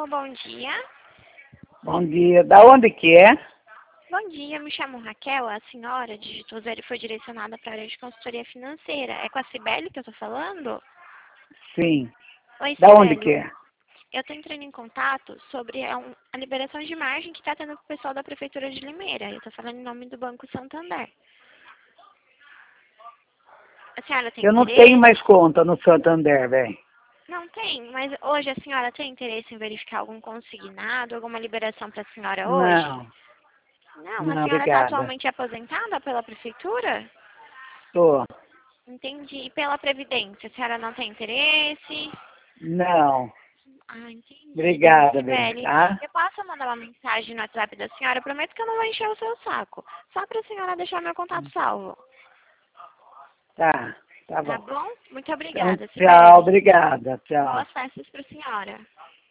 Alô, bom dia. Bom dia. Da onde que é? Bom dia, me chamo Raquel, a senhora digitou 0 e foi direcionada para a área de consultoria financeira. É com a Cibele que eu tô falando? Sim. Oi, Da onde que Cibele. é? Eu tô entrando em contato sobre a liberação de margem que está tendo com o pessoal da Prefeitura de Limeira. Eu tô falando em nome do Banco Santander. A senhora tem Eu não tenho interesse? mais conta no Santander, velho. Não tem, mas hoje a senhora tem interesse em verificar algum consignado, alguma liberação para a senhora hoje? Não. Não, a Não, senhora está obrigada. atualmente aposentada pela Prefeitura? Tô. Entendi. E pela Previdência, a senhora não tem interesse? Não. Ah, entendi, dona Obrigada, velho. Cibele. Tá? Eu posso mandar uma mensagem no WhatsApp da senhora? Eu prometo que eu não vou encher o seu saco. Só para a senhora deixar meu contato salvo. Tá. Tá Tá bom. bom? Muito Então, obrigada, tchau. Cibele. Obrigada. Tchau. Boas festas para a senhora.